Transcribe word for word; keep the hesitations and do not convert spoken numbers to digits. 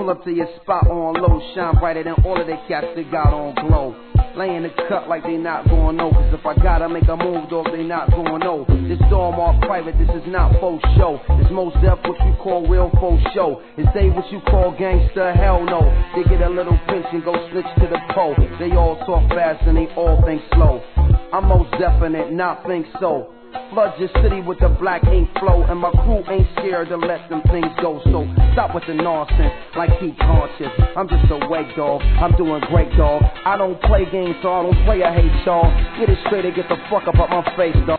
Pull up to your spot on low, shine brighter than all of they cats that got on glow. Laying the cut like they not gon' know, cause if I gotta make a move, dog, they not gon' know. This dorm all private, this is not faux show. It's most def what you call real faux show. Is they what you call gangster? Hell no. They get a little pinch and go switch to the pole. They all talk fast and they all think slow. I'm most definite, not think so. Flood your city with the black ink flow, and my crew ain't scared to let them things go. So stop with the nonsense, like keep conscious. I'm just a wake dog, I'm doing great dog. I don't play games, so I don't play a hate y'all. Get it straight and get the fuck up out my face, dog.